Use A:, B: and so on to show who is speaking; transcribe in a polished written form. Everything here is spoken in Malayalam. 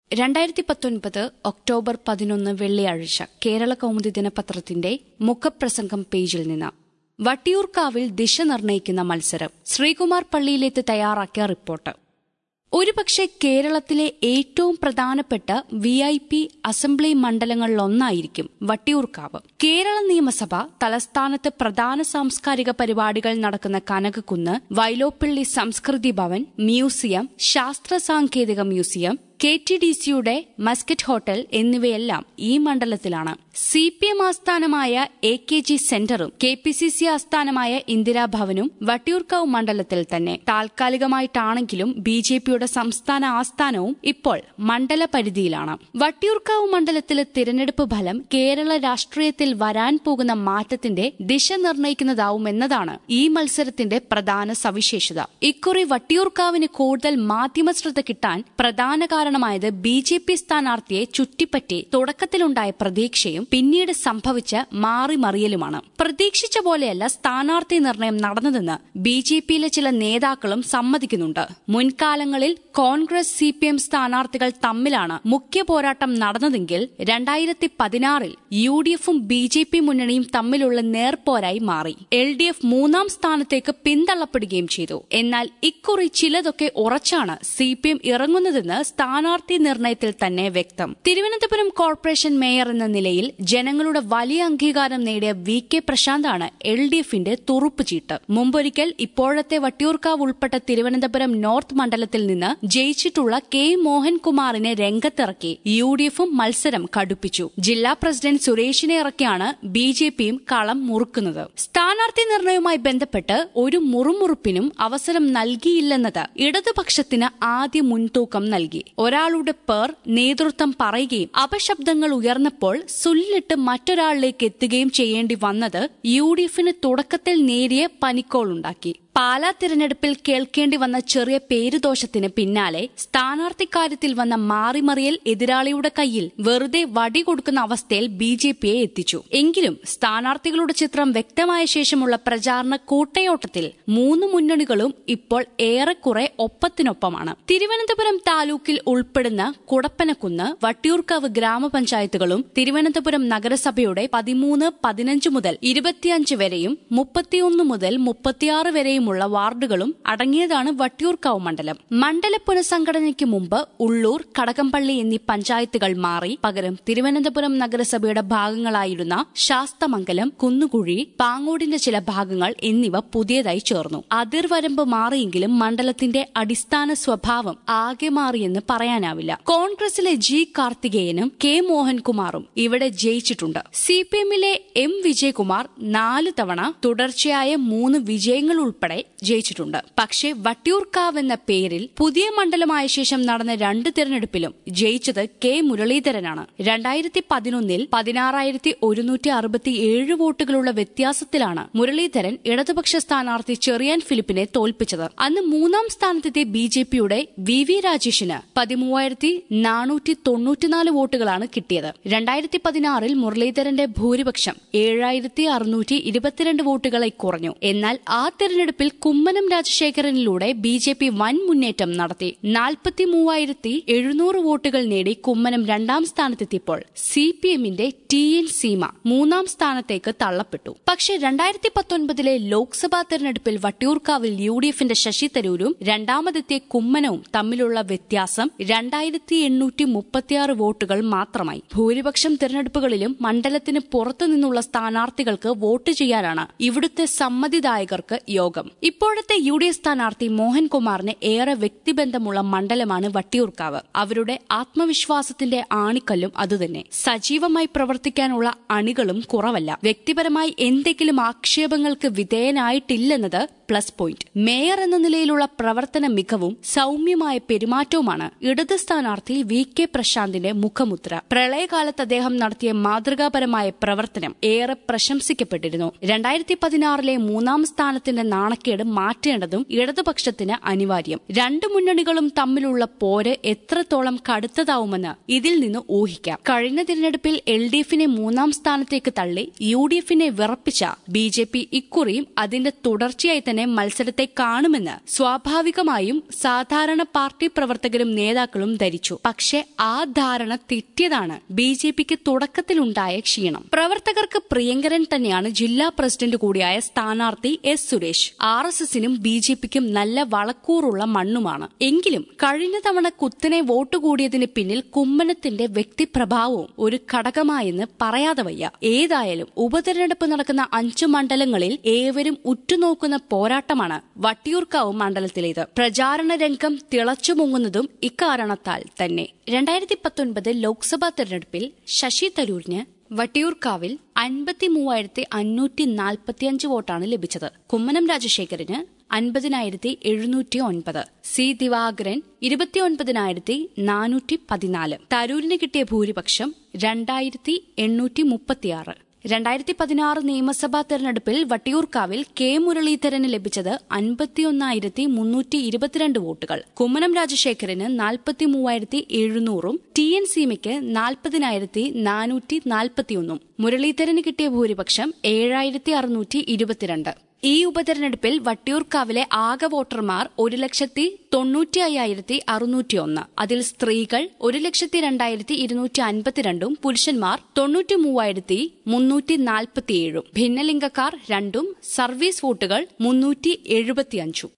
A: 2019 ഒക്ടോബർ 11 വെള്ളിയാഴ്ച കേരള കൗമുദി ദിനപത്രത്തിന്റെ മുഖപ്രസംഗം പേജിൽ നിന്ന് വട്ടിയൂർക്കാവിൽ ദിശ നിർണയിക്കുന്ന മത്സരം. ശ്രീകുമാർ പള്ളിയിലേത്ത് തയ്യാറാക്കിയ റിപ്പോർട്ട്. ഒരുപക്ഷെ കേരളത്തിലെ ഏറ്റവും പ്രധാനപ്പെട്ട VIP അസംബ്ലി മണ്ഡലങ്ങളിലൊന്നായിരിക്കും വട്ടിയൂർക്കാവ്. കേരള നിയമസഭ തലസ്ഥാനത്ത് പ്രധാന സാംസ്കാരിക പരിപാടികൾ നടക്കുന്ന കനകക്കുന്ന്, വൈലോപ്പിള്ളി സംസ്കൃതി ഭവൻ, മ്യൂസിയം, ശാസ്ത്ര സാങ്കേതിക മ്യൂസിയം, KTDCയുടെ മസ്കറ്റ് ഹോട്ടൽ എന്നിവയെല്ലാം ഈ മണ്ഡലത്തിലാണ്. CPM ആസ്ഥാനമായ AKG സെന്ററും KPCC ആസ്ഥാനമായ ഇന്ദിരാഭവനും വട്ടിയൂർക്കാവ് മണ്ഡലത്തിൽ തന്നെ. താൽക്കാലികമായിട്ടാണെങ്കിലും BJPയുടെ സംസ്ഥാന ആസ്ഥാനവും ഇപ്പോൾ മണ്ഡല പരിധിയിലാണ്. വട്ടിയൂർക്കാവ് മണ്ഡലത്തിലെ തിരഞ്ഞെടുപ്പ് ഫലം കേരള രാഷ്ട്രീയത്തിൽ വരാൻ പോകുന്ന മാറ്റത്തിന്റെ ദിശ നിർണയിക്കുന്നതാവുമെന്നതാണ് ഈ മത്സരത്തിന്റെ പ്രധാന സവിശേഷത. ഇക്കുറി വട്ടിയൂർക്കാവിന് കൂടുതൽ മാധ്യമശ്രദ്ധ കിട്ടാൻ പ്രധാന കാരണമായത് BJP സ്ഥാനാർത്ഥിയെ ചുറ്റിപ്പറ്റി തുടക്കത്തിലുണ്ടായ പ്രതീക്ഷയും പിന്നീട് സംഭവിച്ച മാറിമറിയലുമാണ്. പ്രതീക്ഷിച്ച പോലെയല്ല സ്ഥാനാർത്ഥി നിർണയം നടന്നതെന്ന് BJPയിലെ ചില നേതാക്കളും സമ്മതിക്കുന്നുണ്ട്. മുൻകാലങ്ങളിൽ കോൺഗ്രസ് CPM സ്ഥാനാർത്ഥികൾ തമ്മിലാണ് മുഖ്യ പോരാട്ടം നടന്നതെങ്കിൽ 2016 UDFും BJP മുന്നണിയും തമ്മിലുള്ള നേർപ്പോരായി മാറി. LDF 3ാം സ്ഥാനത്തേക്ക് പിന്തള്ളപ്പെടുകയും ചെയ്തു. എന്നാൽ ഇക്കുറി ചിലതൊക്കെ ഉറച്ചാണ് CPM ഇറങ്ങുന്നതെന്ന് സ്ഥാനാർത്ഥി നിർണയത്തിൽ തന്നെ വ്യക്തം. തിരുവനന്തപുരം കോർപ്പറേഷൻ മേയർ എന്ന നിലയിൽ ജനങ്ങളുടെ വലിയ അംഗീകാരം നേടിയ VK പ്രശാന്താണ് LDFന്റെ തുറുപ്പുചീട്ട്. മുമ്പൊരിക്കൽ ഇപ്പോഴത്തെ വട്ടിയൂർക്കാവ് ഉൾപ്പെട്ട തിരുവനന്തപുരം നോർത്ത് മണ്ഡലത്തിൽ നിന്ന് ജയിച്ചിട്ടുള്ള K മോഹൻകുമാറിനെ രംഗത്തിറക്കി UDFും മത്സരം കടുപ്പിച്ചു. ജില്ലാ പ്രസിഡന്റ് സുരേഷിനെ ഇറക്കിയാണ് BJPയും കളം മുറുക്കുന്നത്. സ്ഥാനാർത്ഥി നിർണയവുമായി ബന്ധപ്പെട്ട് ഒരു മുറുമുറുപ്പിനും അവസരം നൽകിയില്ലെന്നത് ഇടതുപക്ഷത്തിന് ആദ്യ മുൻതൂക്കം നൽകി. ഒരാളുടെ പേർ നേതൃത്വം പറയുകയും അപശബ്ദങ്ങൾ ഉയർന്നപ്പോൾ സുല്ലിട്ട് മറ്റൊരാളിലേക്ക് എത്തുകയും ചെയ്യേണ്ടി വന്നത് UDFന് തുടക്കത്തിൽ നേരിയ പനിക്കോളുണ്ടാക്കി. പാലാ തിരഞ്ഞെടുപ്പിൽ കേൾക്കേണ്ടി വന്ന ചെറിയ പേരുദോഷത്തിന് പിന്നാലെ സ്ഥാനാർത്ഥിക്കാര്യത്തിൽ വന്ന മാറിമറിയൽ എതിരാളിയുടെ കയ്യിൽ വെറുതെ വടി കൊടുക്കുന്ന അവസ്ഥയിൽ BJPയെ എത്തിച്ചു. എങ്കിലും സ്ഥാനാർത്ഥികളുടെ ചിത്രം വ്യക്തമായ ശേഷമുള്ള പ്രചാരണ കൂട്ടയോട്ടത്തിൽ മൂന്ന് മുന്നണികളും ഇപ്പോൾ ഏറെക്കുറെ ഒപ്പത്തിനൊപ്പമാണ്. തിരുവനന്തപുരം താലൂക്കിൽ ഉൾപ്പെടുന്ന കുടപ്പനക്കുന്ന്, വട്ടിയൂർക്കാവ് ഗ്രാമപഞ്ചായത്തുകളും തിരുവനന്തപുരം നഗരസഭയുടെ 13, 15 മുതൽ 25 വരെയും 31 മുതൽ 36 വരെയും ഉള്ള വാർഡുകളും അടങ്ങിയതാണ് വട്ടിയൂർക്കാവ് മണ്ഡലം. മണ്ഡല പുനഃസംഘടനയ്ക്ക് മുമ്പ് ഉള്ളൂർ, കടകംപള്ളി എന്നീ പഞ്ചായത്തുകൾ മാറി പകരം തിരുവനന്തപുരം നഗരസഭയുടെ ഭാഗങ്ങളായിരുന്ന ശാസ്തമംഗലം, കുന്നുകുഴി, പാങ്ങോടിന്റെ ചില ഭാഗങ്ങൾ എന്നിവ പുതിയതായി ചേർന്നു. അതിർവരമ്പ് മാറിയെങ്കിലും മണ്ഡലത്തിന്റെ അടിസ്ഥാന സ്വഭാവം ആകെ മാറിയെന്ന് പറയാനാവില്ല. കോൺഗ്രസിലെ G കാർത്തികേയനും K മോഹൻകുമാറും ഇവിടെ ജയിച്ചിട്ടുണ്ട്. CPMലെ M വിജയകുമാർ 4 തവണ തുടർച്ചയായ 3 വിജയങ്ങൾ ഉൾപ്പെടെ ജയിച്ചിട്ടുണ്ട്. പക്ഷേ വട്ടിയൂർക്കാവ് എന്ന പേരിൽ പുതിയ മണ്ഡലമായ ശേഷം നടന്ന 2 തിരഞ്ഞെടുപ്പിലും ജയിച്ചത് K മുരളീധരനാണ്. 2011 16,167 വോട്ടുകളുള്ള വ്യത്യാസത്തിലാണ് മുരളീധരൻ ഇടതുപക്ഷ സ്ഥാനാർത്ഥി ചെറിയാൻ ഫിലിപ്പിനെ തോൽപ്പിച്ചത്. അന്ന് 3ാം സ്ഥാനത്തെത്തിയ BJPയുടെ VV രാജേഷിന് 13,494 വോട്ടുകളാണ് കിട്ടിയത്. 2016 മുരളീധരന്റെ ഭൂരിപക്ഷം 7,622 വോട്ടുകളായി കുറഞ്ഞു. എന്നാൽ ആ തെരഞ്ഞെടുപ്പിൽ കുമ്മനം രാജശേഖരനിലൂടെ BJP വൻ മുന്നേറ്റം നടത്തി. 43,700 വോട്ടുകൾ നേടി കുമ്മനം 2ാം സ്ഥാനത്തെത്തിയപ്പോൾ CPMന്റെ TN സീമ 3ാം സ്ഥാനത്തേക്ക് തള്ളപ്പെട്ടു. പക്ഷേ 2019 ലോക്സഭാ തെരഞ്ഞെടുപ്പിൽ വട്ടിയൂർക്കാവിൽ UDFന്റെ ശശി തരൂരും രണ്ടാമതെത്തിയ കുമ്മനവും തമ്മിലുള്ള വ്യത്യാസം 2,836 വോട്ടുകൾ മാത്രമായി. ഭൂരിപക്ഷം തെരഞ്ഞെടുപ്പുകളിലും മണ്ഡലത്തിന് പുറത്തുനിന്നുള്ള സ്ഥാനാർത്ഥികൾക്ക് വോട്ട് ചെയ്യാനാണ് ഇവിടുത്തെ സമ്മതിദായകർക്ക് യോഗം. ഇപ്പോഴത്തെ UDF സ്ഥാനാർത്ഥി മോഹൻകുമാറിന് ഏറെ വ്യക്തിബന്ധമുള്ള മണ്ഡലമാണ് വട്ടിയൂർക്കാവ്. അവരുടെ ആത്മവിശ്വാസത്തിന്റെ ആണിക്കല്ലും അതുതന്നെ. സജീവമായി പ്രവർത്തിക്കാനുള്ള അണികളും കുറവല്ല. വ്യക്തിപരമായി എന്തെങ്കിലും ആക്ഷേപങ്ങൾക്ക് വിധേയനായിട്ടില്ലെന്നത് പ്ലസ് പോയിന്റ്. മേയർ എന്ന നിലയിലുള്ള പ്രവർത്തന മികവും സൌമ്യമായ പെരുമാറ്റവുമാണ് ഇടത് സ്ഥാനാർത്ഥി VK പ്രശാന്തിന്റെ മുഖമുദ്ര. പ്രളയകാലത്ത് അദ്ദേഹം നടത്തിയ മാതൃകാപരമായ പ്രവർത്തനം ഏറെ പ്രശംസിക്കപ്പെട്ടിരുന്നു. 2016 3ാം സ്ഥാനത്തിന്റെ നാണക്കേട് മാറ്റേണ്ടതും ഇടതുപക്ഷത്തിന് അനിവാര്യം. 2 മുന്നണികളും തമ്മിലുള്ള പോര് എത്രത്തോളം കടുത്തതാവുമെന്ന് ഇതിൽ നിന്ന് ഊഹിക്കാം. കഴിഞ്ഞ തിരഞ്ഞെടുപ്പിൽ LDFനെ 3ാം സ്ഥാനത്തേക്ക് തള്ളി UDFനെ വിറപ്പിച്ച BJP ഇക്കുറിയും അതിന്റെ തുടർച്ചയായി തന്നെ തന്നെ മത്സരത്തെ കാണുമെന്ന് സ്വാഭാവികമായും സാധാരണ പാർട്ടി പ്രവർത്തകരും നേതാക്കളും ധരിച്ചു. പക്ഷേ ആ ധാരണ തെറ്റിയതാണ് ബിജെപിക്ക് തുടക്കത്തിലുണ്ടായ ക്ഷീണം. പ്രവർത്തകർക്ക് പ്രിയങ്കരൻ തന്നെയാണ് ജില്ലാ പ്രസിഡന്റ് കൂടിയായ സ്ഥാനാർത്ഥി എസ് സുരേഷ്. RSSനും ബിജെപിക്കും നല്ല വളക്കൂറുള്ള മണ്ണുമാണ്. എങ്കിലും കഴിഞ്ഞ തവണ കുത്തനെ വോട്ട് കൂടിയതിന് പിന്നിൽ കുമ്മനത്തിന്റെ വ്യക്തിപ്രഭാവവും ഒരു ഘടകമായെന്ന് പറയാതെ വയ്യ. ഏതായാലും ഉപതെരഞ്ഞെടുപ്പ് നടക്കുന്ന 5 മണ്ഡലങ്ങളിൽ ഏവരും ഉറ്റുനോക്കുന്ന പോരാട്ടമാണ് വട്ടിയൂർക്കാവ് മണ്ഡലത്തിലേത്. പ്രചാരണ രംഗം തിളച്ചുമുങ്ങുന്നതും ഇക്കാരണത്താൽ തന്നെ. 2019 ലോക്സഭാ തെരഞ്ഞെടുപ്പിൽ ശശി തരൂരിന് വട്ടിയൂർക്കാവിൽ 53,545 വോട്ടാണ് ലഭിച്ചത്. കുമ്മനം രാജശേഖരന് 50,709, സി ദിവാകരൻ 29,414. തരൂരിന് കിട്ടിയ ഭൂരിപക്ഷം 2,836. 2016 നിയമസഭാ തെരഞ്ഞെടുപ്പിൽ വട്ടിയൂർക്കാവിൽ കെ മുരളീധരന് ലഭിച്ചത് 51,322 വോട്ടുകൾ. കുമ്മനം രാജശേഖരന് 43,700, TN സീമയ്ക്ക് 40,441. മുരളീധരന് കിട്ടിയ ഭൂരിപക്ഷം 7,622. ഈ ഉപതെരഞ്ഞെടുപ്പിൽ വട്ടിയൂർക്കാവിലെ ആകെ വോട്ടർമാർ 1,95,601. അതിൽ സ്ത്രീകൾ 1,02,252, പുരുഷന്മാർ 93,347. ഭിന്നലിംഗക്കാർ 2, സർവീസ് വോട്ടുകൾ 375.